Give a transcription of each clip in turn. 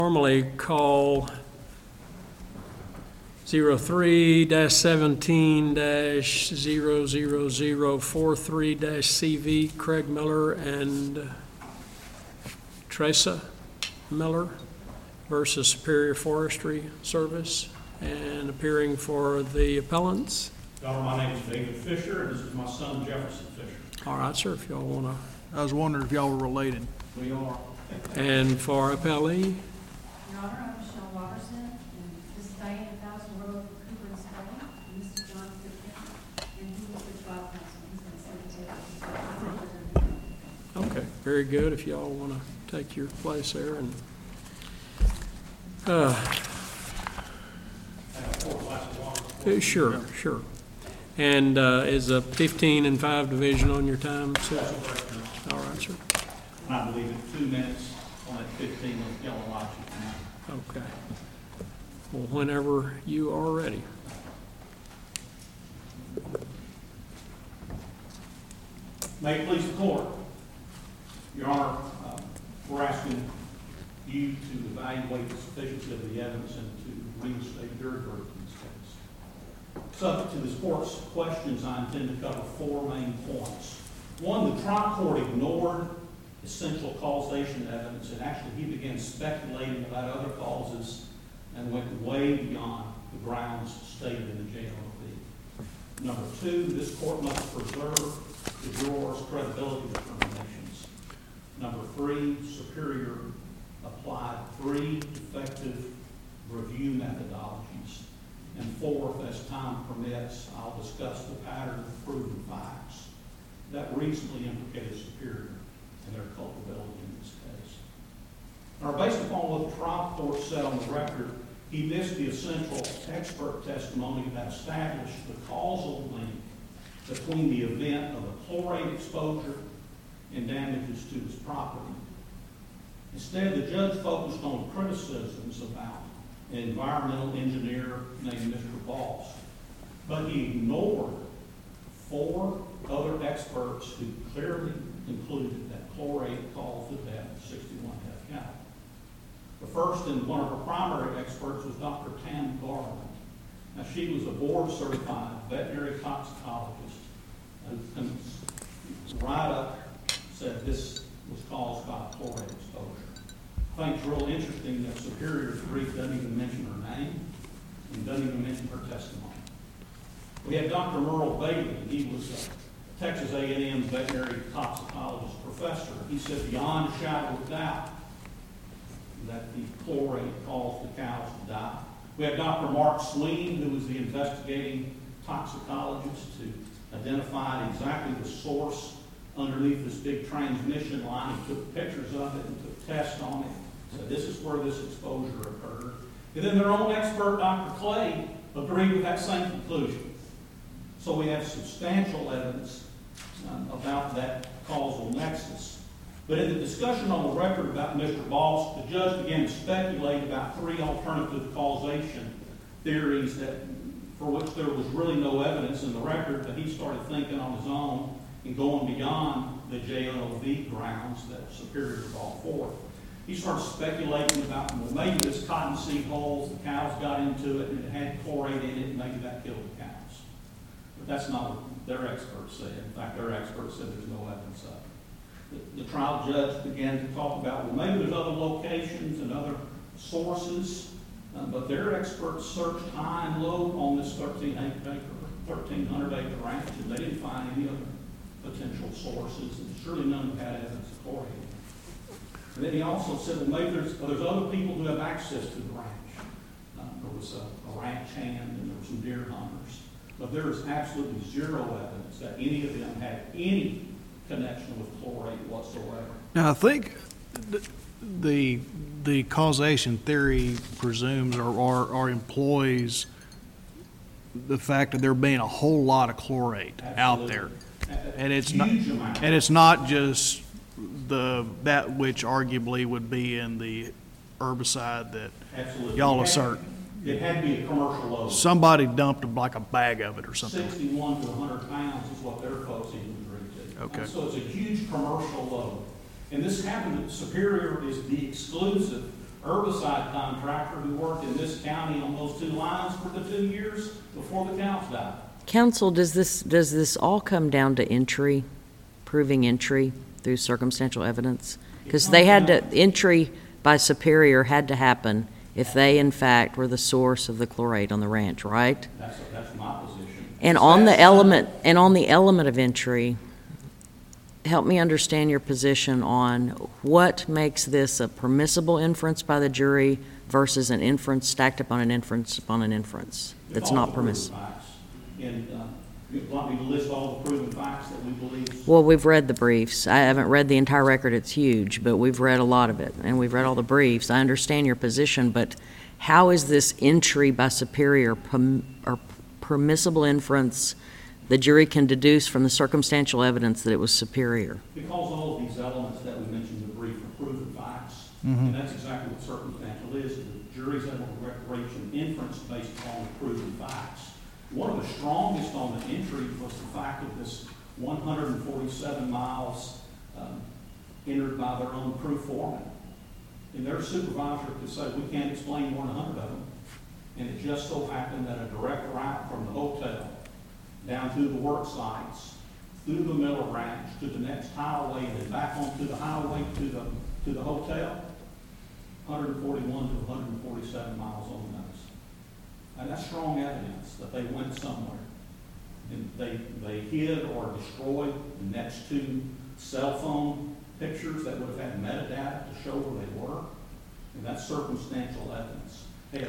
Normally call 03-17-00043-CV Craig Miller and Teresa Miller versus Superior Forestry Service, and appearing for the appellants. Your Honor, my name is David Fisher, and this is my son Jefferson Fisher. All right, sir, if y'all want to. I was wondering if y'all were related. We are. And for appellee, Your Honor, I'm Michelle Robertson, and this is Diana Thousand Road, Cooper and Spelling, and this is John Pipkin, and he was the trial counsel. He's going to say the okay, very good. If y'all want to take your place there and. Sure. And is a 15 and 5 division on your time, Susan? All right, sir. I believe it's 2 minutes on that 15 with yellow lights. Okay. Well, whenever you are ready. May it please the court. Your Honor, we're asking you to evaluate the sufficiency of the evidence and to reinstate your verdict in this case. Subject to this court's questions, I intend to cover 4 main points. One, the trial court ignored essential causation evidence, and actually he began speculating about other causes and went way beyond the grounds stated in the JLOV. Number 2, this court must preserve the jurors' credibility determinations. Number 3, Superior applied 3 effective review methodologies. And 4th, as time permits, I'll discuss the pattern of proven facts that reasonably implicated Superior and their culpability in this case. Now, based upon what the trial court said on the record, he missed the essential expert testimony that established the causal link between the event of a chlorate exposure and damages to his property. Instead, the judge focused on criticisms about an environmental engineer named Mr. Boss, but he ignored 4 other experts who clearly concluded that chlorate caused the death of 61 head cattle. The first and one of her primary experts was Dr. Tam Garland. Now, she was a board-certified veterinary toxicologist who right up said this was caused by chlorate exposure. I think it's real interesting that Superior's brief doesn't even mention her name and doesn't even mention her testimony. We had Dr. Merle Bailey. He was a Texas A&M veterinary toxicologist professor. He said beyond a shadow of doubt that the chlorate caused the cows to die. We had Dr. Mark Sween, who was the investigating toxicologist, who identified exactly the source underneath this big transmission line. He took pictures of it and took tests on it. Said this is where this exposure occurred. And then their own expert, Dr. Clay, agreed with that same conclusion. So we have substantial evidence about that causal nexus. But in the discussion on the record about Mr. Boss, the judge began to speculate about 3 alternative causation theories for which there was really no evidence in the record, but he started thinking on his own and going beyond the JLOV grounds that Superior brought forth. He started speculating about, well, maybe this cottonseed holes, the cows got into it and it had chlorate in it, and maybe that killed the cows. But that's not what their experts said. In fact, their experts said there's no evidence of it. The trial judge began to talk about, well, maybe there's other locations and other sources, but their experts searched high and low on this 1,300 acre ranch, and they didn't find any other potential sources, and surely none had evidence of chlorate. And then he also said, well, maybe there's other people who have access to the ranch. There was a ranch hand and there were some deer hunters. But there is absolutely 0 evidence that any of them had any connection with chlorate whatsoever. Now, I think the causation theory presumes or employs the fact that there being a whole lot of chlorate out there, and it's not just that which arguably would be in the herbicide that y'all assert. It had to be a commercial load. Somebody dumped like a bag of it or something. 61 to 100 pounds is what their folks even agreed to. Okay. So it's a huge commercial load. And this happened that Superior is the exclusive herbicide contractor who worked in this county on those 2 lines for the 2 years before the cows died. Counsel, does this all come down to entry, proving entry through circumstantial evidence? Because they had to, entry by Superior had to happen if they in fact were the source of the chlorate on the ranch, right? That's my position. And on the element of entry, help me understand your position on what makes this a permissible inference by the jury versus an inference stacked upon an inference upon an inference that's not permissible. And you want me to list all the proven facts that we believe? Well, we've read the briefs. I haven't read the entire record, it's huge, but we've read a lot of it, and we've read all the briefs. I understand your position, but how is this entry by Superior or permissible inference the jury can deduce from the circumstantial evidence that it was Superior? Because all of these elements that we mentioned in the brief are proven facts, and that's exactly what circumstantial is. The jury's able to reach an inference based upon the proven facts. One of the strongest on the entry was the fact of this 147 miles entered by their own crew foreman. And their supervisor could say, we can't explain more than 100 of them. And it just so happened that a direct route from the hotel down to the work sites, through the Miller Ranch, to the next highway, and then back onto the highway to the hotel, 141 to 147 miles on the nose. And that's strong evidence that they went somewhere. And they hid or destroyed the next 2 cell phone pictures that would have had metadata to show where they were. And that's circumstantial evidence.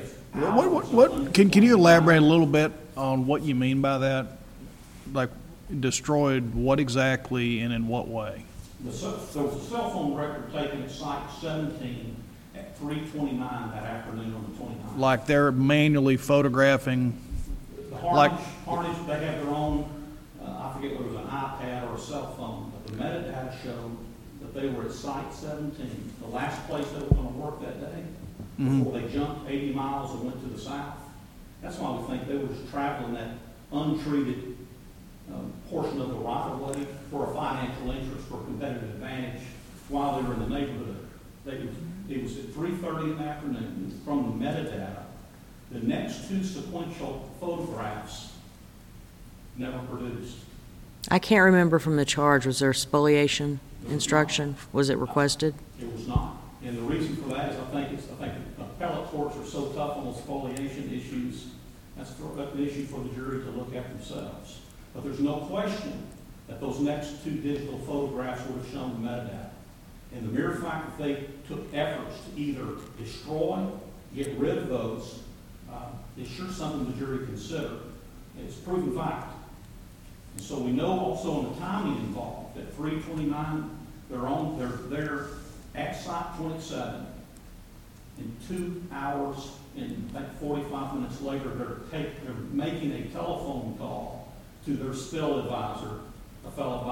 Can you elaborate a little bit on what you mean by that? Like, destroyed what exactly and in what way? There was a cell phone record taken at Site 17 at 3:29 that afternoon on the 29th. Like they're manually photographing? The Harnage, they have their own, I forget whether it was an iPad or a cell phone, but the metadata showed that they were at Site 17, the last place they were going to work that day, before they jumped 80 miles and went to the south. That's why we think they were just traveling that untreated portion of the right-of-way for a financial interest, for competitive advantage, while they were in the neighborhood. It was at 3:30 in the afternoon. From the metadata, the next 2 sequential photographs never produced. I can't remember from the charge, was there spoliation instruction? Was it requested? It was not. And the reason for that is I think appellate courts are so tough on those spoliation issues, that's an issue for the jury to look at themselves. But there's no question that those next 2 digital photographs would have shown the metadata. And the mere fact that they took efforts to either destroy, get rid of those, is sure something the jury considered. It's proven fact. And so we know also in the timing involved, at 3:29, they're there at Site 27. In 2 hours and like 45 minutes later, they're making a telephone call to their spill advisor, a fellow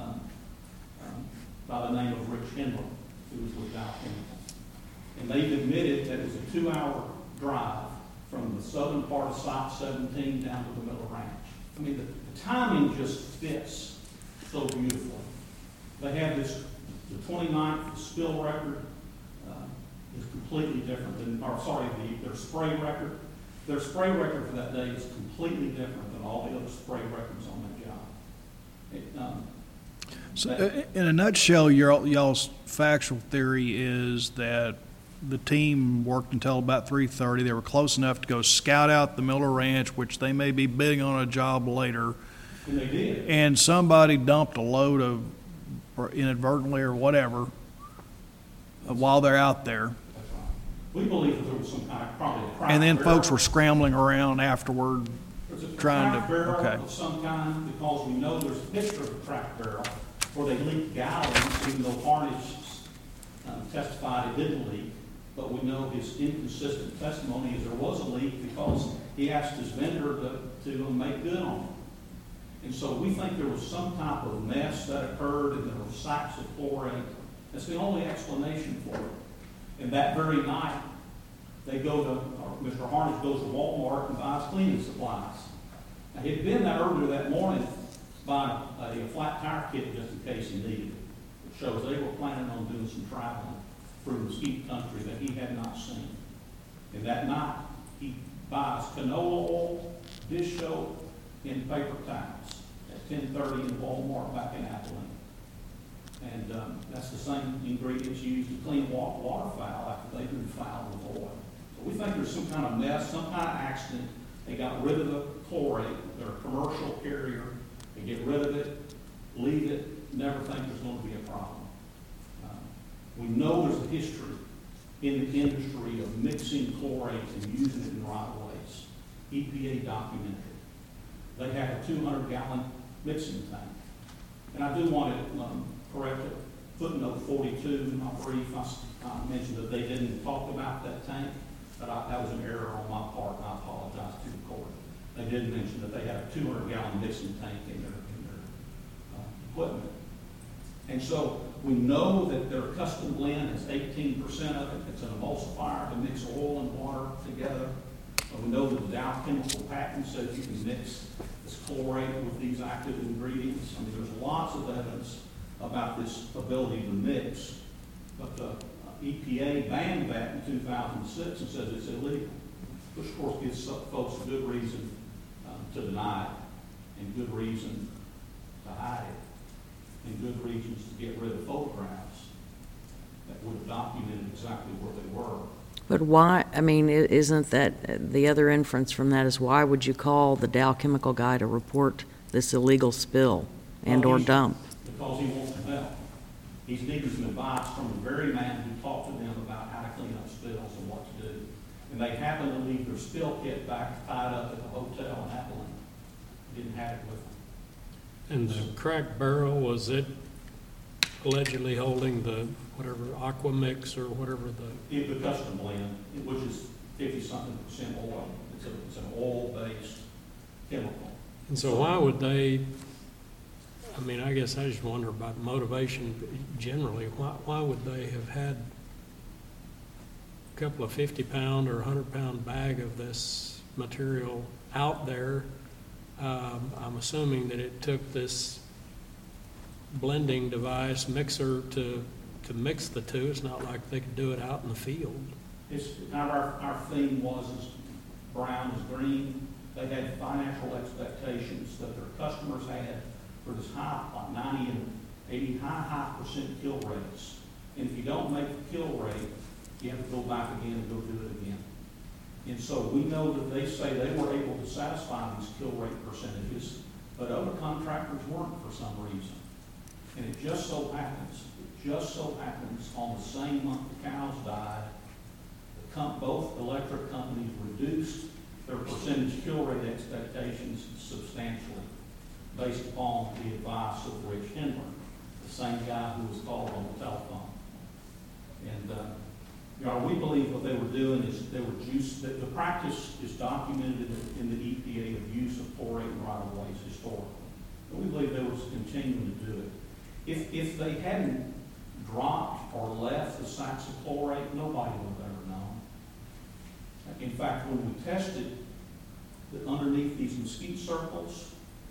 by the name of Rich Hendler, who was with Dow Chemical. And they've admitted that it was a 2-hour drive from the southern part of Site 17 down to the Miller Ranch. I mean, the timing just fits so beautifully. They have the 29th spill record is completely different than, their spray record. Their spray record for that day is completely different than all the other spray records on that job. So, in a nutshell, y'all's factual theory is that the team worked until about 3:30. They were close enough to go scout out the Miller Ranch, which they may be bidding on a job later. And they did. And somebody dumped a load of, or inadvertently or whatever, while they're out there. That's right. We believe that there was some kind of probably a crack And then barrel. folks were scrambling around afterward There's a trying crack to, barrel okay. of some kind, because we know there's a picture of a crack barrel where they leaked gallons, even though Harnage testified it didn't leak. But we know his inconsistent testimony is there was a leak because he asked his vendor to make good on it. And so we think there was some type of mess that occurred and there were sacks of chlorate. That's the only explanation for it. And that very night, Mr. Harnage goes to Walmart and buys cleaning supplies. Now, he'd been there earlier that morning by a flat tire kit just in case he needed it. It shows they were planning on doing some traveling. from mesquite country that he had not seen. And that night, he buys canola oil, dish soap, and paper towels at 10:30 in Walmart back in Abilene. And that's the same ingredients used to clean waterfowl after they've been fouled with oil. So we think there's some kind of mess, some kind of accident. They got rid of the chlorate. They're a commercial carrier. They get rid of it, leave it, never think there's going to be a problem. We know there's a history in the industry of mixing chlorates and using it in right of ways. EPA documented it. They have a 200-gallon mixing tank. And I do want to correct it. Footnote 42 in my brief, I mentioned that they didn't talk about that tank, but that was an error on my part, and I apologize to the court. They did mention that they had a 200-gallon mixing tank in their equipment. And so we know that their custom blend has 18% of it. It's an emulsifier to mix oil and water together. We know that the Dow Chemical patent says you can mix this chlorate with these active ingredients. I mean, there's lots of evidence about this ability to mix, but the EPA banned that in 2006 and says it's illegal, which of course gives folks a good reason to deny it, and good reason to hide it, and good reasons to get rid of photographs that would have documented exactly where they were. But why, I mean, isn't that, the other inference from that is why would you call the Dow Chemical guy to report this illegal spill and/or dump? Because he wants to help. He's needing some advice from the very man who talked to them about how to clean up spills and what to do. And they happen to leave their spill kit back tied up at the hotel in Abilene. Didn't have it with them. And the cracked barrel, was it allegedly holding the whatever aqua mix or whatever The custom blend, which is 50-something% oil. It's an oil-based chemical. And so why would they, I mean, I guess I just wonder about motivation generally. Why would they have had a couple of 50-pound or 100-pound bag of this material out there? I'm assuming that it took this blending device mixer to mix the two. It's not like they could do it out in the field. It's kind of our theme was as brown as green. They had financial expectations that their customers had for this high, like 90 and 80 high% kill rates. And if you don't make the kill rate, you have to go back again and go do it again. And so we know that they say they were able to satisfy these kill rate percentages, but other contractors weren't for some reason. And it just so happens on the same month the cows died, both electric companies reduced their percentage kill rate expectations substantially based upon the advice of Rich Hendler, the same guy who was called on the telephone. And we believe what they were doing is they were that the practice is documented in the EPA of use of chlorate in right-of-ways historically. But we believe they were continuing to do it. If they hadn't dropped or left the sacks of chlorate, nobody would have ever known. In fact, when we tested underneath these mesquite circles,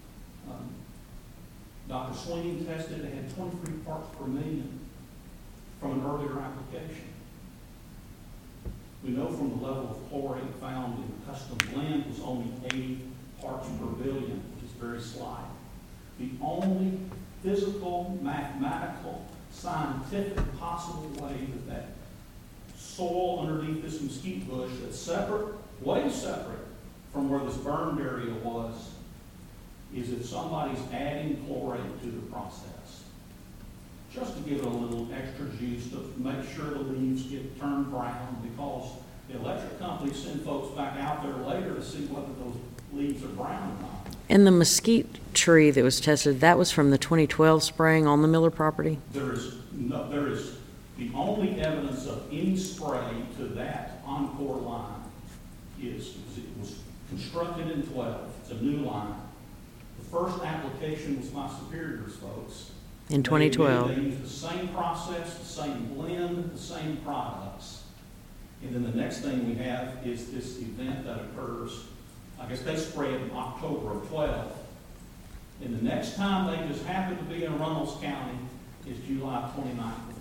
Dr. Sweeney tested it had 23 parts per million from an earlier application. We know from the level of chlorate found in the custom blend was only 80 parts per billion, which is very slight. The only physical, mathematical, scientific possible way that soil underneath this mesquite bush that's separate, way separate from where this burned area was, is if somebody's adding chlorate to the process. Just to give it a little extra juice to make sure the leaves get turned brown, because the electric companies send folks back out there later to see whether those leaves are brown or not. And the mesquite tree that was tested, that was from the 2012 spraying on the Miller property? There is the only evidence of any spray to that Encore line is it was constructed in 12. It's a new line. The first application was my Superior's folks. In 2012. They used the same process, the same blend, the same products. And then the next thing we have is this event that occurs, I guess they sprayed in October of 12. And the next time they just happen to be in Runnels County is July 29th of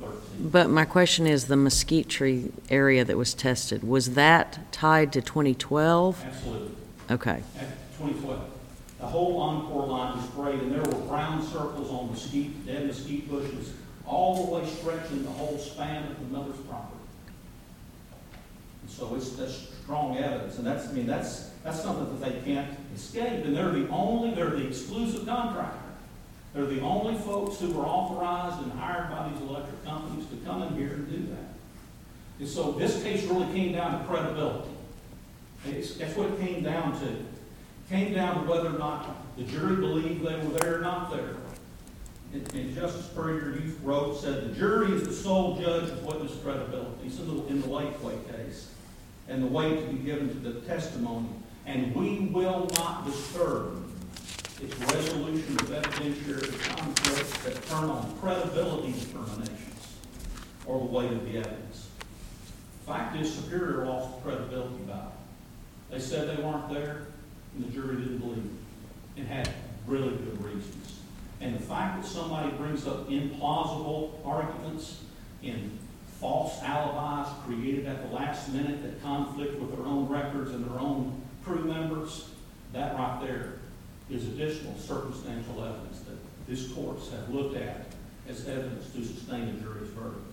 13. But my question is, the mesquite tree area that was tested, was that tied to 2012? Absolutely. Okay, At 2012. The whole Encore line was sprayed, and there were brown circles on mesquite, dead mesquite bushes, all the way stretching the whole span of the Miller's property. And so that's strong evidence, and that's something that they can't escape, and they're the exclusive contractor. They're the only folks who were authorized and hired by these electric companies to come in here and do that. And so this case really came down to credibility. That's what it came down to. It came down to whether or not the jury believed they were there or not there. And Justice Spurrier, you wrote, said, the jury is the sole judge of witness credibility. So in the Lakeway case, and the weight to be given to the testimony. And we will not disturb its resolution of evidentiary conflicts that turn on credibility determinations or the weight of the evidence. Fact is, Superior lost the credibility battle. They said they weren't there, and the jury didn't believe it, and had really good reasons. And the fact that somebody brings up implausible arguments and false alibis created at the last minute that conflict with their own records and their own crew members, that right there is additional circumstantial evidence that these courts have looked at as evidence to sustain a jury's verdict.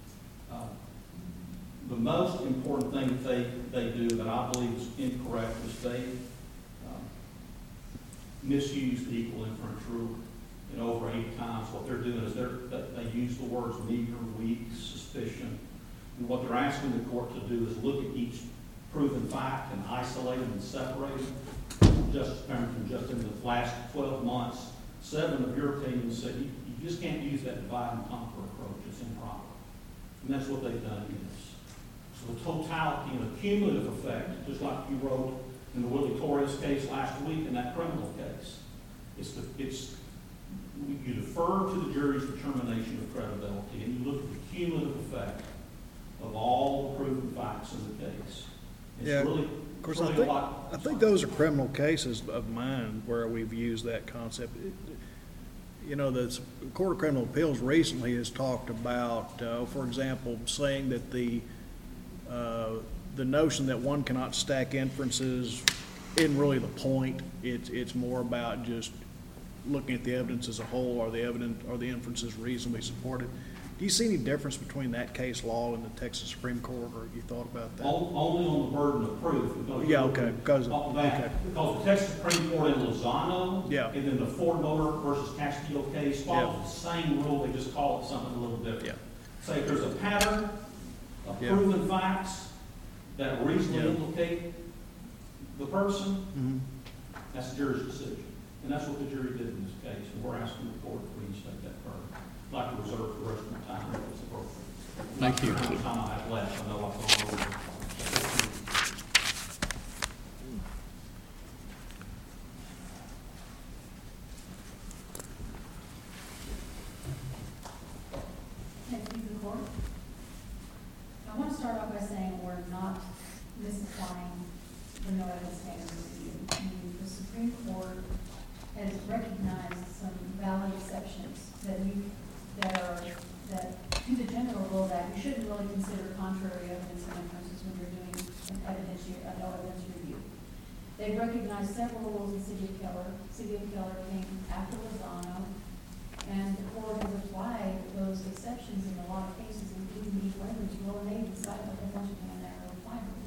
The most important thing that they do that I believe is incorrect is they misuse the equal inference rule. And over 80 times, what they're doing is they use the words meager, weak, suspicion. And what they're asking the court to do is look at each proven fact and isolate them and separate them. Justice Pemberton, just in the last 12 months, 7 of your opinions said you just can't use that divide and conquer approach. It's improper. And that's what they've done in this. So the totality and the cumulative effect, just like you wrote in the Willie Torres case last week in that criminal case, you defer to the jury's determination of credibility, and you look at the cumulative effect of all the proven facts in the case. Yeah, of course, I think those are criminal cases of mine where we've used that concept. You know, the Court of Criminal Appeals recently has talked about, for example, saying that the notion that one cannot stack inferences isn't really the point. It's more about just looking at the evidence as a whole. Are the inferences reasonably supported? Do you see any difference between that case law and the Texas Supreme Court, or have you thought about that? Only on the burden of proof. Yeah, okay. Because the Texas Supreme Court in Lozano, yeah, and then the Ford Motor versus Castillo case follows the same rule. They just call it something a little different. Yeah. Say if there's a pattern of proven facts that reasonably implicate the person, that's the jury's decision. And that's what the jury did in this case, and we're asking the court to reinstate that verdict. I'd like to reserve the rest of my time if it's appropriate. Thank you. How much time I have left, I know I've gone over. Thank you, the court. I want to start off by saying we're not misapplying the no evidence standard review. The Supreme Court has recognized some valid exceptions that to the general rule that you shouldn't really consider contrary evidence and inferences when you're doing a no evidence review. They've recognized several rules in City of Keller. City of Keller came after Lozano, and the court has applied those exceptions in a lot of cases, including these language. Well, and they decided that they wanted to have that requirement.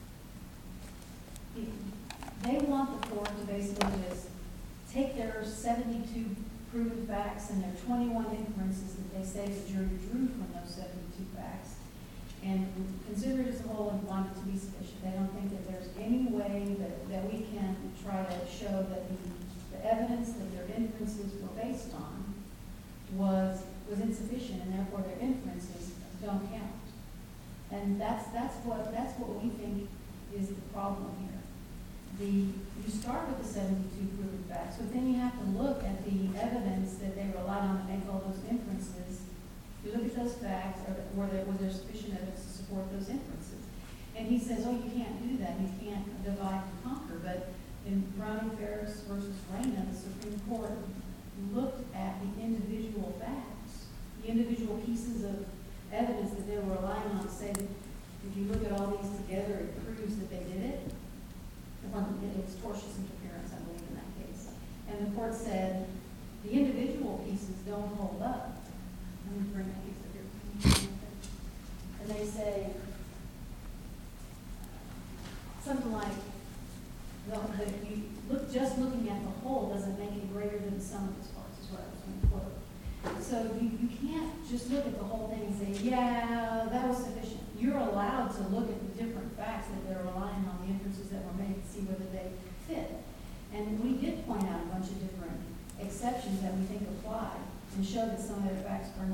They want the court to basically just take their 72 proven facts and their 21 inferences that they say the jury drew from those 72 facts and consider it as a whole and want it to be sufficient. They don't think that there's any way that we can try to show that the evidence that their inferences were based on was insufficient, and therefore their inferences don't count. And that's what we think is the problem here. You start with the 72 proven facts, but then you have to look at the evidence that they relied on to make all those inferences. You look at those facts, was there sufficient evidence to support those inferences? And he says, oh, you can't do that. You can't divide and conquer. But in Browning-Ferris versus Reyna, the Supreme Court looked at the individual facts the individual pieces of evidence that they were relying on to say that if you look at all these together, it proves that they did it. It was tortious interference, I believe, in that case. And the court said, the individual pieces don't hold up. Let me bring that piece up here. And they say something like, no, that you look, just looking at the whole doesn't make it greater than the sum of its parts, is what I was going to quote. So you can't just look at the whole thing and say, yeah, that was sufficient. You're allowed to look at the different facts that they're relying on, the inferences that were made, to see whether they fit. And we did point out a bunch of different exceptions that we think apply and show that some of their facts or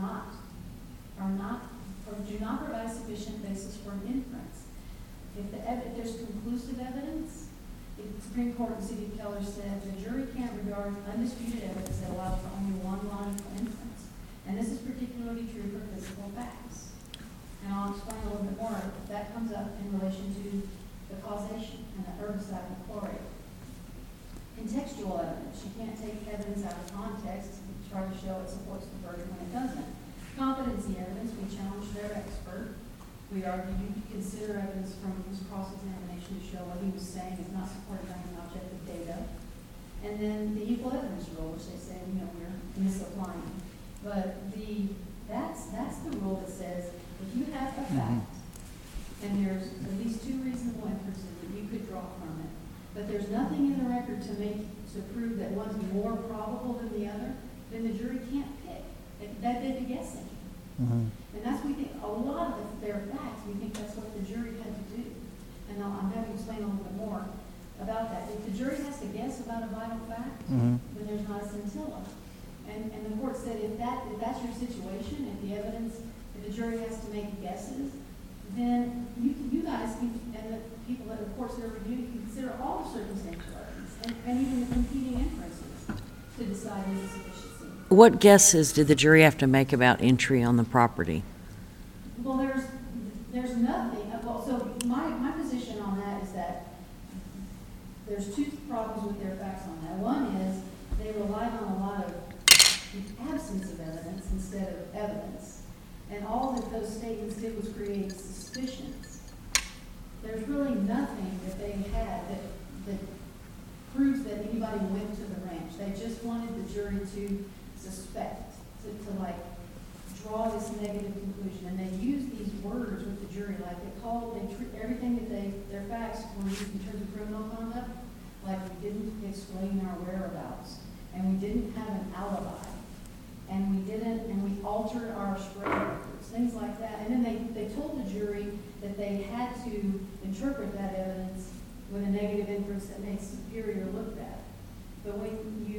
do not provide sufficient basis for an inference. If there's conclusive evidence, the Supreme Court in the City of Keller said the jury can't regard undisputed evidence that allows for only one logical inference. And this is particularly true for physical facts. And I'll explain a little bit more. That comes up in relation to the causation and the herbicide and chlorate. Contextual evidence. You can't take evidence out of context and try to show it supports the verdict when it doesn't. Competency evidence, we challenge their expert. We argued you could consider evidence from his cross-examination to show what he was saying is not supported by any objective data. And then the equal evidence rule, which they say, we're misapplying. But that's the rule that says if you have a fact, and there's at least two reasonable inferences that you could draw from it, but there's nothing in the record to prove that one's more probable than the other, then the jury can't pick. They'd be guessing. And that's, we think, a lot of their facts, we think that's what the jury had to do. And I'm going to explain a little bit more about that. If the jury has to guess about a vital fact, then there's not a scintilla. And the court said if that's your situation, if the jury has to make guesses, then you guys can, and the people that the courts that are reviewing can consider all the circumstantial evidence and even the competing inferences to decide the sufficiency. What guesses did the jury have to make about entry on the property? Well, there's nothing. Well, so my position on that is that there's two problems with their facts on that. One is they relied on a lot of the absence of evidence instead of evidence. And all that those statements did was create suspicions. There's really nothing that they had that proves that anybody went to the ranch. They just wanted the jury to suspect, to like draw this negative conclusion. And they used these words with the jury, like they treat everything that their facts were used in terms of criminal conduct, like we didn't explain our whereabouts, and we didn't have an alibi, and we altered our spray records, things like that. And then they told the jury that they had to interpret that evidence with a negative inference that made superior look bad. But when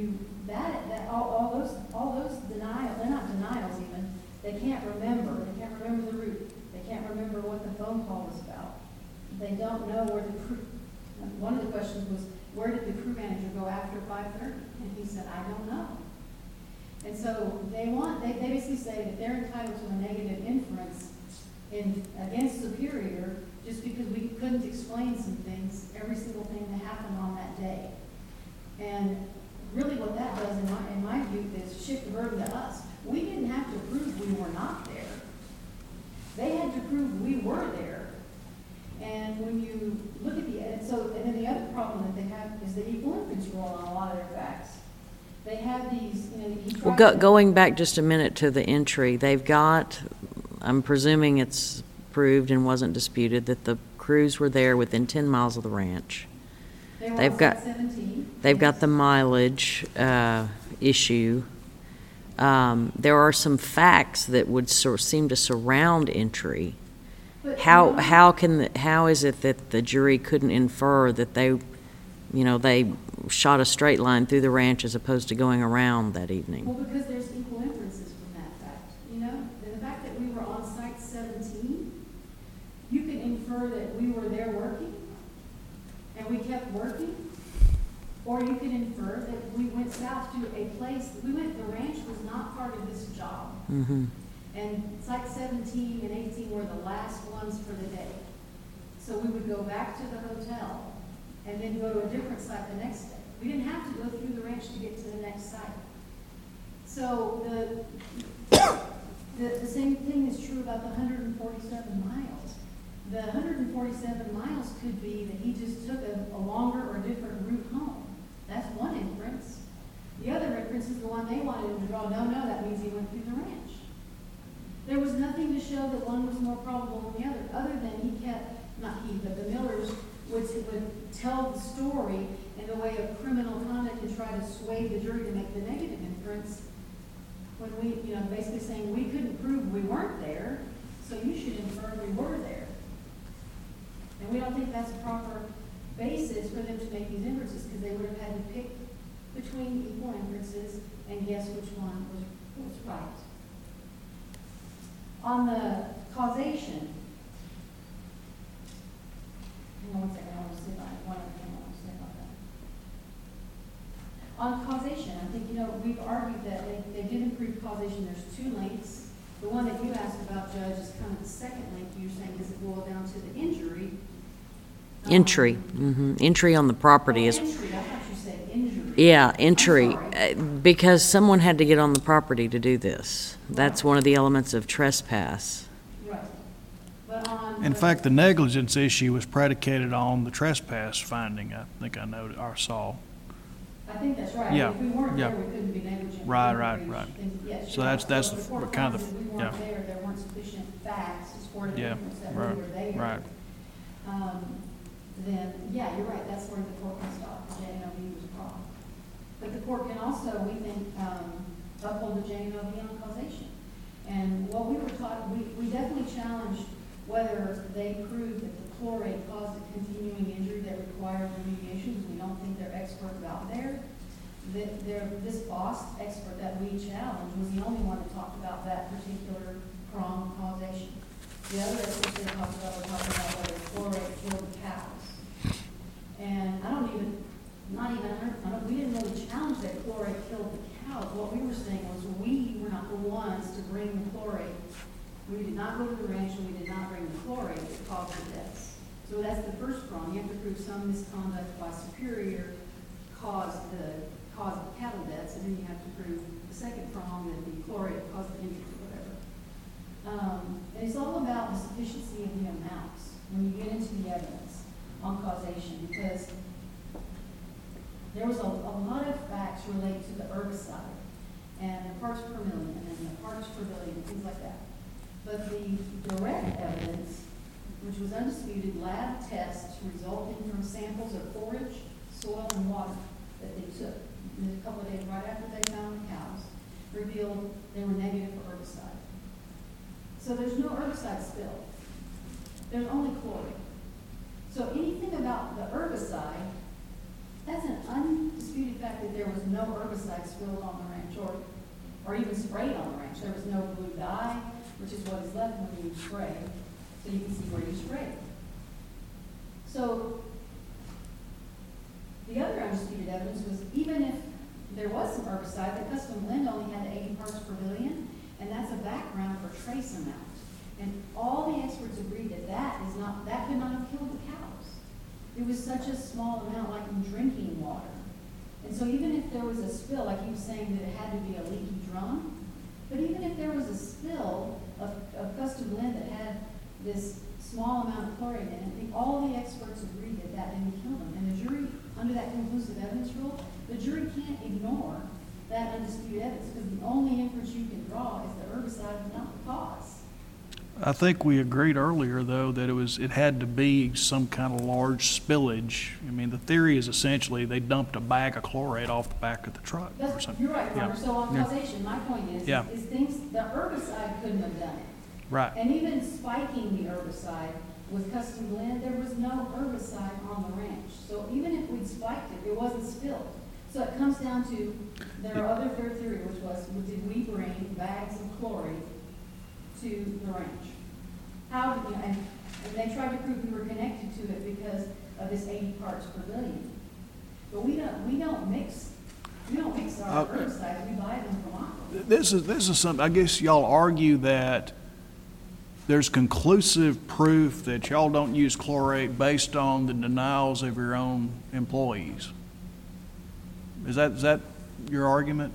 all those denials, they're not denials even, they can't remember the route, they can't remember what the phone call was about. They don't know where the crew, one of the questions was, where did the crew manager go after 5:30? And he said, I don't know. And so they basically say that they're entitled to a negative inference against Superior just because we couldn't explain some things, every single thing that happened on that day. And really what that does in my view is shift the burden to us. We didn't have to prove we were not there. They had to prove we were there. And when you look at and then the other problem that they have is the equal inference rule on a lot of their facts. They have these, Going back just a minute to the entry, they've got, I'm presuming it's proved and wasn't disputed, that the crews were there within 10 miles of the ranch. They've got 17. They've got the mileage issue. There are some facts that would seem to surround entry. But How is it that the jury couldn't infer that they shot a straight line through the ranch as opposed to going around that evening? Well, because there's equal inferences from that fact. The fact that we were on site 17, you can infer that we were there working and we kept working, or you can infer that we went south to a place. The ranch was not part of this job. Mm-hmm. And site 17 and 18 were the last ones for the day. So we would go back to the hotel and then go to a different site the next day. We didn't have to go through the ranch to get to the next site. So The same thing is true about the 147 miles. The 147 miles could be that he just took a longer or different route home. That's one inference. The other inference is the one they wanted him to draw. No, that means he went through the ranch. There was nothing to show that one was more probable than the other than he kept, not he, but the Millers would tell the story in the way of criminal conduct to try to sway the jury to make the negative inference. When we, basically saying we couldn't prove we weren't there, so you should infer we were there. And we don't think that's a proper basis for them to make these inferences, because they would have had to pick between equal inferences and guess which one was right. On the causation, hang on one second, I want to say about one other thing I want to say about that. On causation, I think, we've argued that they didn't prove causation. There's two links. The one that you asked about, Judge, is kind of the second link. You're saying, does it boil down to the injury? Entry, entry on the property is, Entry, I thought you said injury. yeah, entry, I'm sorry. because someone had to get on the property to do this. That's one of the elements of trespass. Right. But on. In fact, the negligence issue was predicated on the trespass finding, I think I noted, or saw. I think that's right. Yeah, If we weren't yeah. there, we couldn't be negligent. Right. Yes, So you're that's- right. that's So if the court kind of finds the- that we weren't there weren't sufficient facts to support an Yeah, inference that we right, were there. right. Then, yeah, you're right, that's where the court can stop. The JNOV was wrong. But the court can also, we think, uphold the JNOV on causation. And what we were taught, we definitely challenged whether they proved that the chloride caused a continuing injury that required remediation, because we don't think they're experts out there. This Boss expert that we challenged was the only one that talked about that particular prong causation. The other experts they talked about were talking about whether chloride killed the cows. And we didn't really challenge that chloride killed the cows. What we were saying was we were not the ones to bring the chloride. We did not go to the ranch and we did not bring the chloride that caused the deaths. So that's the first prong. You have to prove some misconduct by Superior caused the cattle deaths, and then you have to prove the second prong that the chloride caused the injuries or whatever. And it's all about the sufficiency of the amounts when you get into the evidence on causation, because there was a lot of facts related to the herbicide and the parts per million and the parts per billion, things like that. But the direct evidence, which was undisputed lab tests resulting from samples of forage, soil, and water that they took a couple of days right after they found the cows, revealed they were negative for herbicide. So there's no herbicide spill. There's only chloride. So anything about the herbicide, that's an undisputed fact that there was no herbicide spilled on the ranch or even sprayed on the ranch. There was no blue dye, which is what is left when you spray, so you can see where you sprayed. So the other undisputed evidence was even if there was some herbicide, the custom blend only had 80 parts per billion, and that's a background for trace amount. And all the experts agreed that that could not have killed the cows. It was such a small amount, like in drinking water. And so even if there was a spill, like he was saying that it had to be a leaky drum, but even if there was a spill of custom blend that had this small amount of chloride in it, I think all the experts agreed that that didn't kill them. And the jury, under that conclusive evidence rule, the jury can't ignore that undisputed evidence, because the only inference you can draw is the herbicide is not the cause. I think we agreed earlier, though, that it had to be some kind of large spillage. I mean, the theory is essentially they dumped a bag of chloride off the back of the truck or something. You're right, Farmer. Yeah. So on Yeah. causation, my point is Yeah. the herbicide couldn't have done it. Right. And even spiking the herbicide with custom blend, there was no herbicide on the ranch. So even if we'd spiked it, it wasn't spilled. So it comes down to their other theory, which was, did we bring bags of chloride to the ranch? How did we, and they tried to prove we were connected to it because of this 80 parts per billion. But we don't mix our herbicides, we buy them from Aqua. This is something, I guess y'all argue that there's conclusive proof that y'all don't use chlorate based on the denials of your own employees. Is that your argument?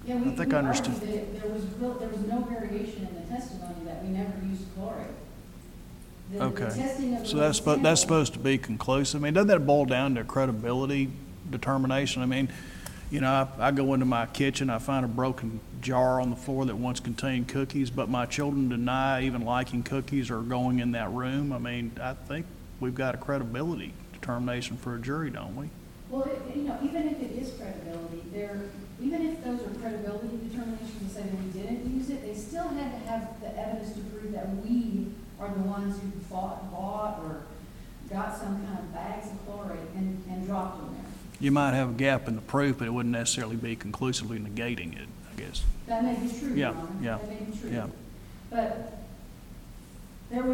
Yeah, I think I understood. argued that there was no variation in the testimony that we never used chlorate. The Okay. testing of So the that's sample- supposed to be conclusive. I mean, doesn't that boil down to credibility determination? I mean, you know, I go into my kitchen, I find a broken jar on the floor that once contained cookies, but my children deny even liking cookies or going in that room. I mean, I think we've got a credibility determination for a jury, don't we? Well, you know, even if it is credibility, even if those are credibility determinations to say that we didn't use it, they still had to have the evidence to prove that we are the ones who bought or got some kind of bags of chlorate and dropped them there. You might have a gap in the proof, but it wouldn't necessarily be conclusively negating it, I guess. That may be true, Yeah, Your Honor. yeah, That may be true. yeah. But there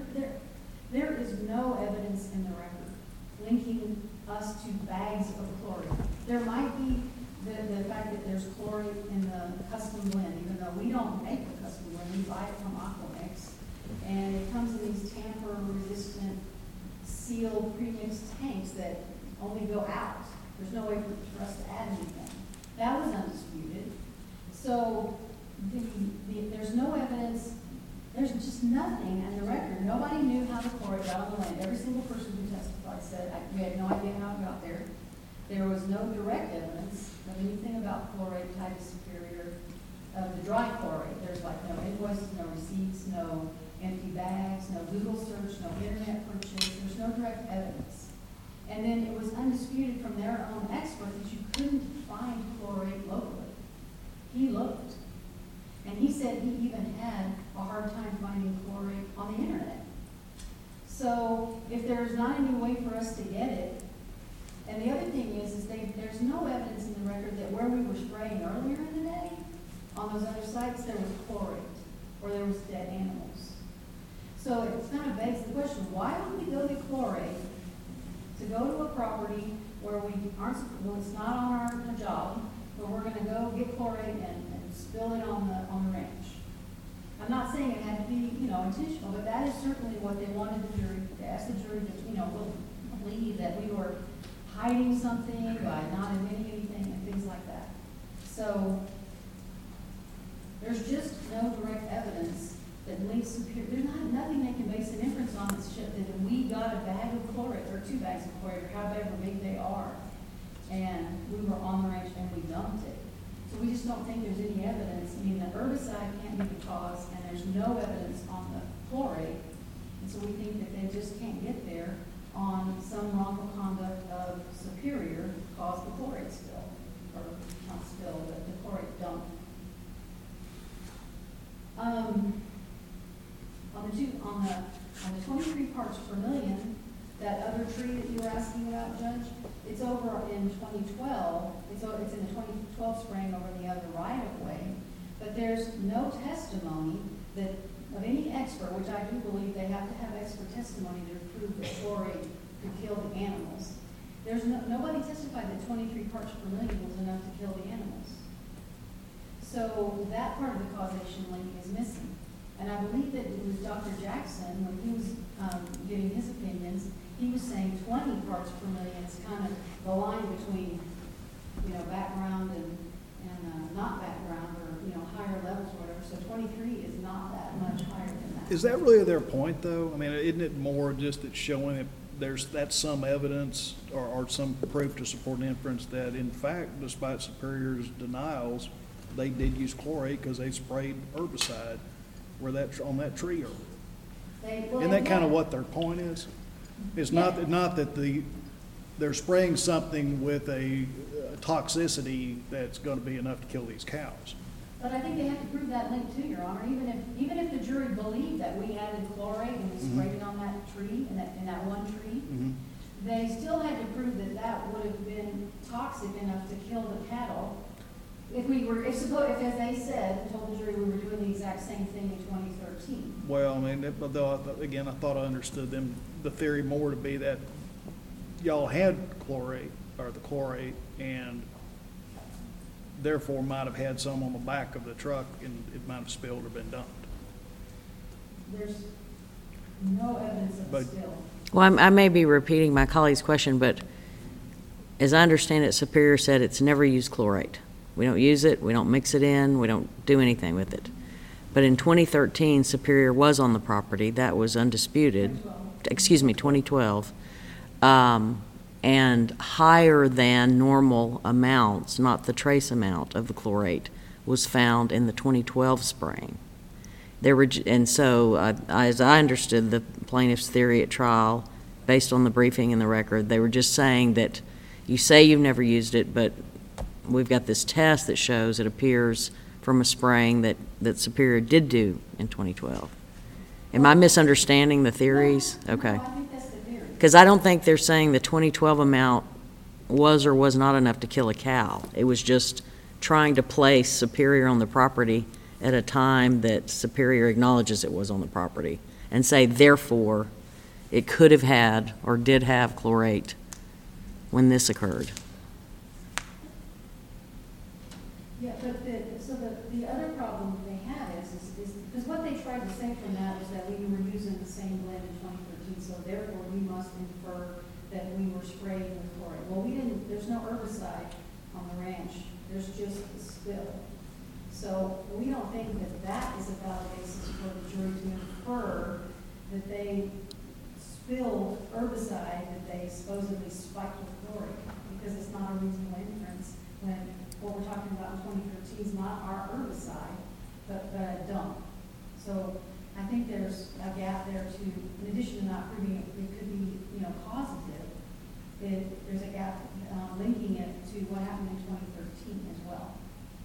is no evidence in the record linking us to bags of chlorate. There might be the fact that there's chlorate in the custom blend, even though we don't make the custom blend, we buy it from Aquamix. And it comes in these tamper-resistant sealed premixed tanks that only go out. There's no way for us to add anything. That was undisputed. So there's no evidence, there's just nothing in the record. Nobody knew how the chlorate got on the land. Every single person who testified said, we had no idea how it got there. There was no direct evidence of anything about chlorate tied to Superior, of the dry chlorate. There's like no invoices, no receipts, no empty bags, no Google search, no internet purchase. There's no direct evidence. And then it was undisputed from their own expert that you couldn't find chlorate locally. He looked. And he said he even had a hard time finding chlorate on the internet. So if there's not any way for us to get it, and the other thing is there's no evidence in the record that where we were spraying earlier in the day, on those other sites, there was chlorate, or there was dead animals. So it kind of begs the question, why would we go to chlorate to go to a property where we aren't, well, it's not on our job, but we're gonna go get chlorate and spill it on the ranch? I'm not saying it had to be, intentional, but that is certainly what they wanted the jury, they asked the jury to, believe that we were hiding something by not admitting anything and things like that. So there's just no direct evidence that links Superior. There's nothing they can base an inference on this ship that we got a bag of chlorate or 2 bags of chlorate or however big they are, and we were on the ranch and we dumped it. So we just don't think there's any evidence. I mean, the herbicide can't be the cause, and there's no evidence on the chlorate. And so we think that they just can't get there on some wrongful conduct of Superior caused the chlorate spill, or not spill, but the chlorate dump. On the 23 parts per million, that other tree that you were asking about, Judge, it's over in 2012. It's in the 2012 spraying over the other right-of-way. But there's no testimony that of any expert, which I do believe they have to have expert testimony to prove that chlorate could kill the animals. There's nobody testified that 23 parts per million was enough to kill the animals. So that part of the causation link is missing. And I believe that it was Dr. Jackson, when he was giving his opinions, he was saying 20 parts per million is kind of the line between, background and not background, or, higher levels or whatever. So 23 is not that much higher than that. Is that really their point, though? I mean, isn't it more just that showing that that's some evidence or some proof to support an inference that, in fact, despite Superior's denials, they did use chlorate because they sprayed herbicide on that tree? Isn't that kind of what their point is? It's not that they're spraying something with a toxicity that's going to be enough to kill these cows. But I think they have to prove that link too, Your Honor. Even if the jury believed that we added chlorate and we sprayed it on that tree, in that one tree, they still had to prove that would have been toxic enough to kill the cattle. If as they said, told the jury we were doing the exact same thing in 2013. Well, I mean, again, I thought I understood the theory more to be that y'all had chlorate, or the chlorate, and therefore might have had some on the back of the truck and it might have spilled or been dumped. There's no evidence of a spill. Well, I may be repeating my colleague's question, but as I understand it, Superior said it's never used chlorate. We don't use it, we don't mix it in, we don't do anything with it. But in 2013, Superior was on the property, that was undisputed. 2012. And higher than normal amounts, not the trace amount of the chlorate, was found in the 2012 spraying. And so, as I understood the plaintiff's theory at trial, based on the briefing in the record, they were just saying that you say you've never used it, but we've got this test that shows it appears from a spraying that Superior did do in 2012. Am I misunderstanding the theories? Okay. No, I think that's the theory. Because I don't think they're saying the 2012 amount was or was not enough to kill a cow. It was just trying to place Superior on the property at a time that Superior acknowledges it was on the property, and say, therefore, it could have had or did have chlorate when this occurred. Yeah, but the other problem they have is because what they tried to say from that was that we were using the same blend in 2013, so therefore we must infer that we were spraying with chloride. Well, we didn't, there's no herbicide on the ranch, there's just the spill. So we don't think that that is a valid basis for the jury to infer that they spilled herbicide that they supposedly spiked with chloride, because it's not a reasonable inference when what we're talking about in 2013 is not our herbicide, but a dump. So I think there's a gap there too. In addition to not proving it could be, causative, there's a gap linking it to what happened in 2013 as well.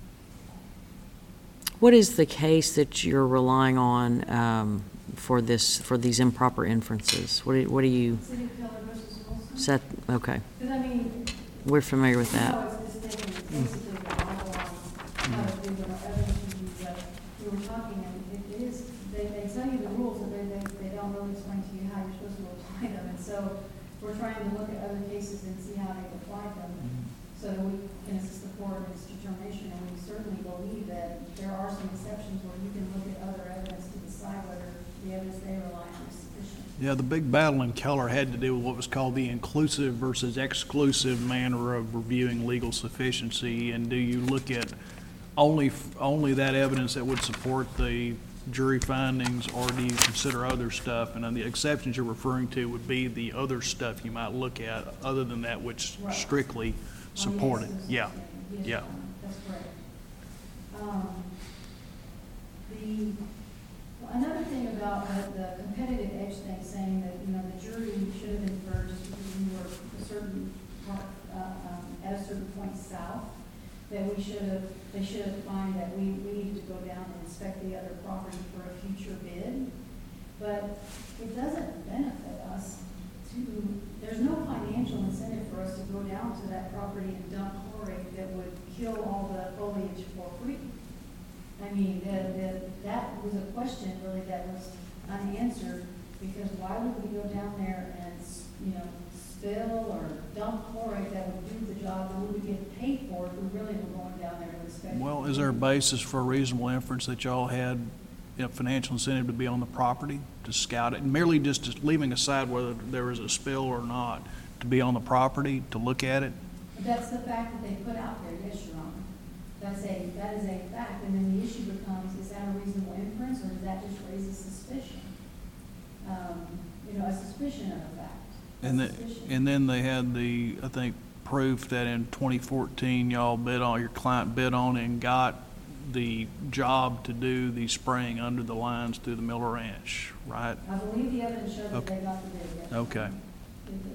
What is the case that you're relying on for these improper inferences? What do you City of Keller versus Wilson? set? Okay, Because I mean, we're familiar with that. it's basically the Bible on how to do the evidence review, but we were talking, and it is, they tell you the rules, and they don't really explain to you how you're supposed to apply them. And so we're trying to look at other cases and see how they apply them, so that we can assist the court in its determination. And we certainly believe that there are some exceptions where you can look at other evidence to decide whether the evidence they rely on is sufficient. Yeah, the big battle in Keller had to do with what was called the inclusive versus exclusive manner of reviewing legal sufficiency. And do you look at only that evidence that would support the jury findings, or do you consider other stuff? And then the exceptions you're referring to would be the other stuff you might look at other than that which Right. strictly support it. Yeah, Yes, yeah. That's correct. Another thing about the competitive edge thing, saying that, the jury should have inferred just because we were a certain part, at a certain point south, that they should have found that we needed to go down and inspect the other property for a future bid. But it doesn't benefit us there's no financial incentive for us to go down to that property and dump chlorate that would kill all the foliage for free. I mean, that was a question really that was unanswered, because why would we go down there and, spill or dump chlorate that would do the job that we would get paid for if we really were going down there to inspect? Well, is there a basis for a reasonable inference that y'all had financial incentive to be on the property, to scout it, and merely just leaving aside whether there was a spill or not, to be on the property, to look at it? That's the fact that they put out there, yes, Your Honor. That is a fact, and then the issue becomes, is that a reasonable inference, or does that just raise a suspicion? A suspicion of a fact. And then they had I think, proof that in 2014, your client bid on and got the job to do the spraying under the lines through the Miller Ranch, right? I believe the evidence showed that Okay. they got the bid, yes. Okay. They did.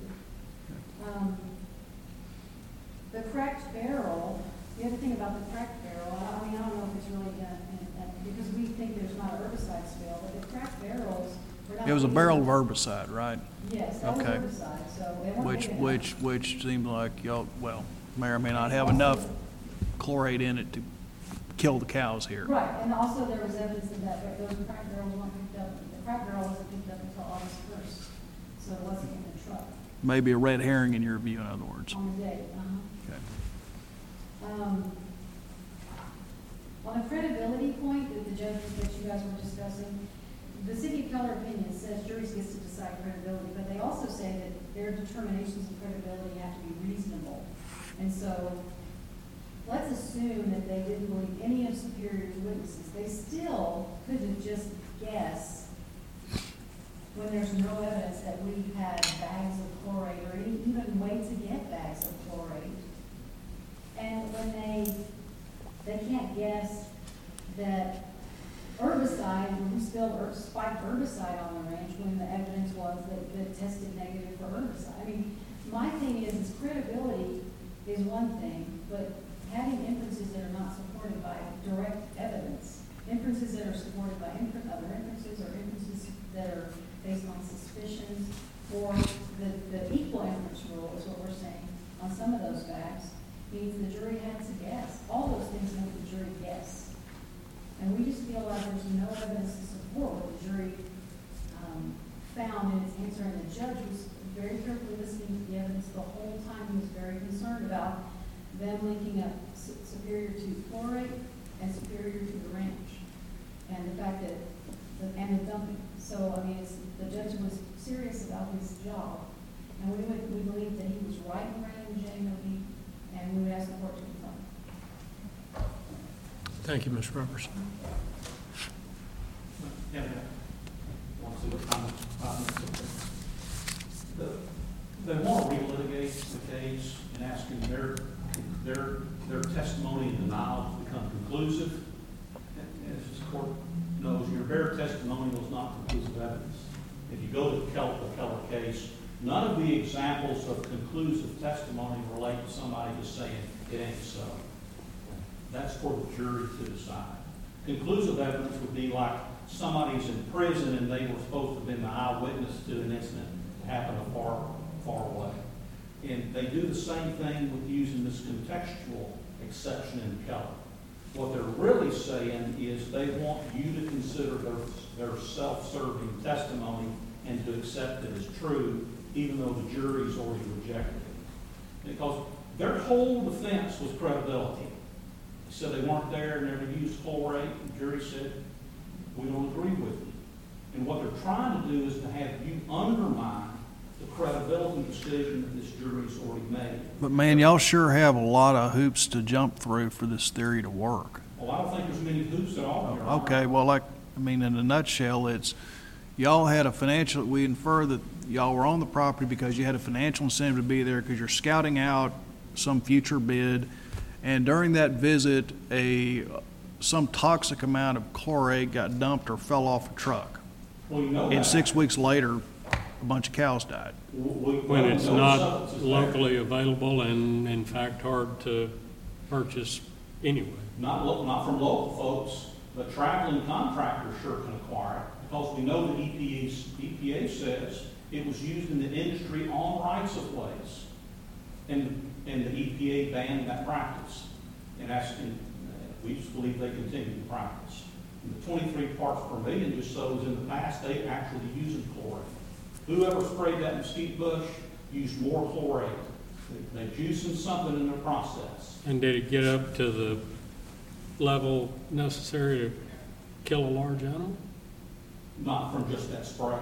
The cracked barrel, the other thing about the cracked barrel, I don't know if it's really because we think there's not a herbicide spill, but the cracked barrels were not. It was a barrel of herbicide, right? Yes, that was Okay. herbicide, so they weren't big enough. Which seemed like may or may not have enough chlorate in it to kill the cows here. Right, and also there was evidence of that, but those cracked barrels weren't picked up, the cracked barrel wasn't picked up until August 1st, so it wasn't in the truck Maybe a red herring in your view, in other words. on the day. Okay. On the credibility point that the judges that you guys were discussing, the City of Keller opinion says juries get to decide credibility, but they also say that their determinations of credibility have to be reasonable. And so let's assume that they didn't believe any of Superior's witnesses. They still couldn't just guess when there's no evidence that we had bags of chlorate or even wait to get bags of chlorate. And when they can't guess that herbicide, we spilled spiked herbicide on the ranch when the evidence was that it tested negative for herbicide. I mean, my thing is credibility is one thing, but having inferences that are not supported by direct evidence, inferences that are supported by other inferences or inferences that are based on suspicions, or the equal inference rule is what we're saying on some of those facts, means the jury had to guess. All those things make the jury guess. And we just feel like there's no evidence to support what the jury found in its answer, and the judge was very carefully listening to the evidence the whole time. He was very concerned about them linking up Superior to chlorate and Superior to the ranch, and the fact that, and the dumping. So, I mean, the judge was serious about his job, and we believe that he was right in writing J-Moody, and we would ask the court to confirm. Thank you, Ms. Robertson. Yeah, want to see what comments? They want to relitigate the case and asking their testimony and denial to become conclusive. As the court knows, your bare testimony was not conclusive evidence. If you go to the Keller case, none of the examples of conclusive testimony relate to somebody just saying it ain't so. That's for the jury to decide. Conclusive evidence would be like somebody's in prison and they were supposed to have been the eyewitness to an incident that happened far away. And they do the same thing with using this contextual exception in Keller. What they're really saying is they want you to consider their self-serving testimony and to accept it as true, even though the jury's already rejected it. Because their whole defense was credibility. They said they weren't there, never used chlorate. The jury said, we don't agree with you. And what they're trying to do is to have you undermine the credibility decision that this jury's already made. But man, y'all sure have a lot of hoops to jump through for this theory to work. Well, I don't think there's many hoops at all here. Okay, well, in a nutshell, it's y'all had a financial, we infer that y'all were on the property because you had a financial incentive to be there because you're scouting out some future bid, and during that visit, some toxic amount of chlorate got dumped or fell off a truck. Well, you know that. And 6 weeks later, a bunch of cows died. When it's not locally available and in fact hard to purchase anyway. Not from local folks, but traveling contractors sure can acquire it, because we know the EPA says it was used in the industry on rights of ways. And the EPA banned that practice. And we just believe they continue the practice. And the 23 parts per million just shows in the past they actually used chlorate. Whoever sprayed that mesquite bush used more chlorate. They're juicing something in the process. And did it get up to the level necessary to kill a large animal? Not from just that spray.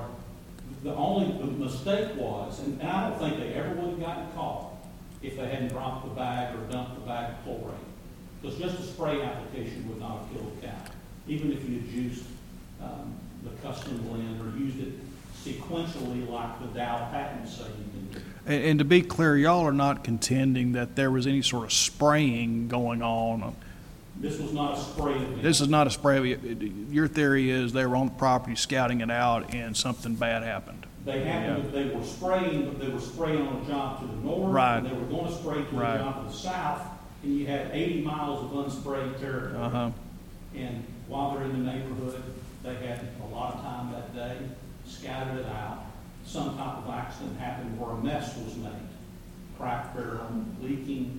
The mistake was, and I don't think they ever would have gotten caught if they hadn't dropped the bag or dumped the bag of chlorate. Because just a spray application would not have killed a cow, even if you had juiced the custom blend or used it sequentially like the Dow patents say you can do. And to be clear, y'all are not contending that there was any sort of spraying going on. This was not a spray event. This is not a spray. Your theory is they were on the property scouting it out and something bad happened. They were spraying, but they were spraying on a job to the north. Right. And they were going to spray to a job to the south, and you had 80 miles of unsprayed territory. Uh-huh. And while they're in the neighborhood, they had a lot of time that day, scattered it out. Some type of accident happened where a mess was made. Crack barrel, leaking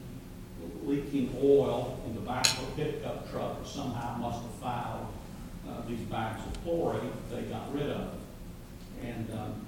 oil in the back of a pickup truck, or somehow must have fouled these bags of chlorate they got rid of. And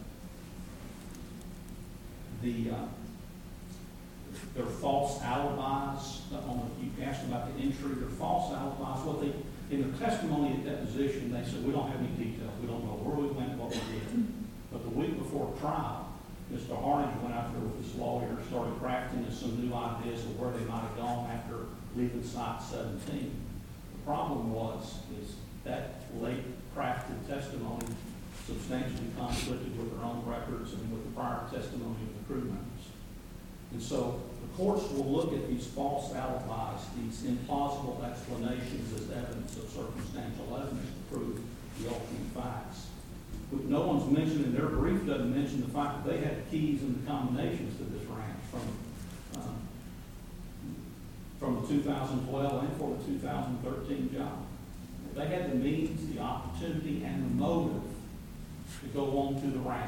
their false alibis, you asked about the entry, their false alibis, in their testimony at deposition, they said, we don't have any details, we don't know where we went, what we did. But the week before trial, Mr. Harnage went out there with his lawyer and started crafting some new ideas of where they might have gone after leaving Site 17. The problem is that late crafted testimony substantially conflicted with their own records and with the prior testimony of the crew members. And so the courts will look at these false alibis, these implausible explanations as evidence of circumstantial evidence to prove the ultimate facts. What no one's mentioned in their brief doesn't mention the fact that they had keys and the combinations to this ranch from the 2012 and for the 2013 job. They had the means, the opportunity, and the motive to go on to the ranch.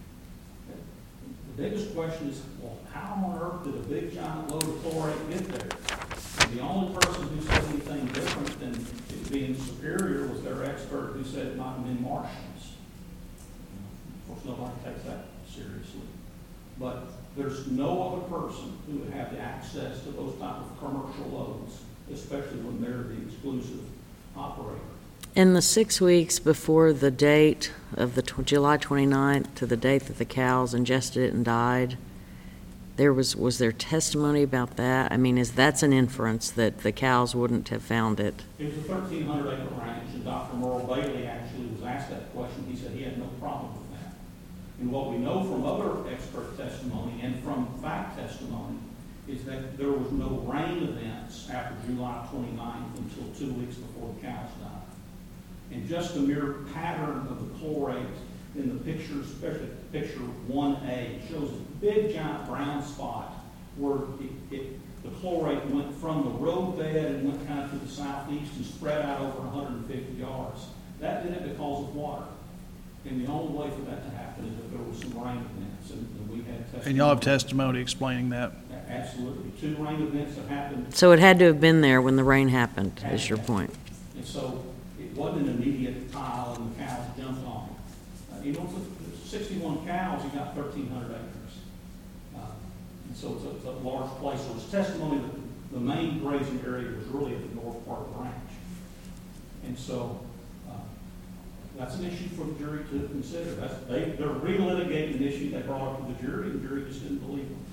The biggest question is, well, how on earth did a big giant load of chlorate get there? And the only person who said anything different than it being superior was their expert who said it might have been Martians. Of course, nobody takes that seriously. But there's no other person who would have the access to those type of commercial loads, especially when they're the exclusive operator. In the 6 weeks before the date of the July 29th to the date that the cows ingested it and died, was there testimony about that? I mean, that's an inference that the cows wouldn't have found it. It was a 1,300-acre ranch, and Dr. Merle Bailey actually was asked that question. He said he had no problem with that. And what we know from other expert testimony and from fact testimony is that there was no rain events after July 29th until 2 weeks before the cows died. And just the mere pattern of the chlorate in the picture, especially picture 1A, shows a big giant brown spot where the chlorate went from the roadbed and went kind of to the southeast and spread out over 150 yards. That did it because of water. And the only way for that to happen is if there was some rain events. And we had testimony. And y'all have testimony explaining that? Absolutely. 2 rain events that happened. So it had to have been there when the rain happened, is your point. And so it wasn't an immediate pile and the cows jumped on it. You know, for 61 cows, you got 1,300 acres. And so it's a large place. So it's testimony that the main grazing area was really at the north part of the ranch. And so that's an issue for the jury to consider. They're relitigating an issue they brought up to the jury, and the jury just didn't believe them.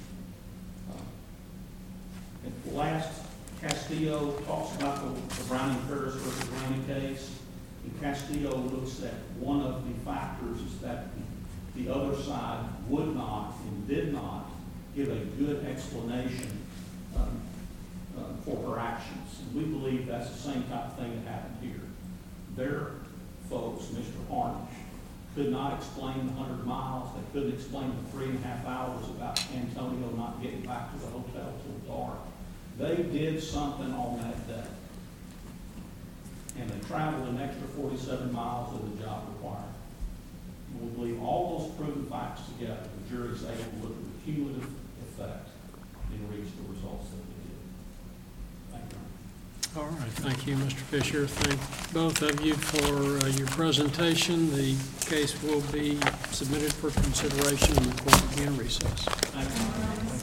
And last, Castillo talks about the Browning-Ferris versus Browning case. And Castillo looks at one of the factors is that the other side would not and did not give a good explanation for her actions. And we believe that's the same type of thing that happened here. Their folks, Mr. Harnish, could not explain the 100 miles. They couldn't explain the 3.5 hours about Antonio not getting back to the hotel till dark. They did something on that day. And they traveled an extra 47 miles of the job required. And we believe all those proven facts together, the jury's able to look at the cumulative effect and reach the results that they did. Thank you. All right, thank you, Mr. Fisher. Thank both of you for your presentation. The case will be submitted for consideration in the court again recess. Thank you.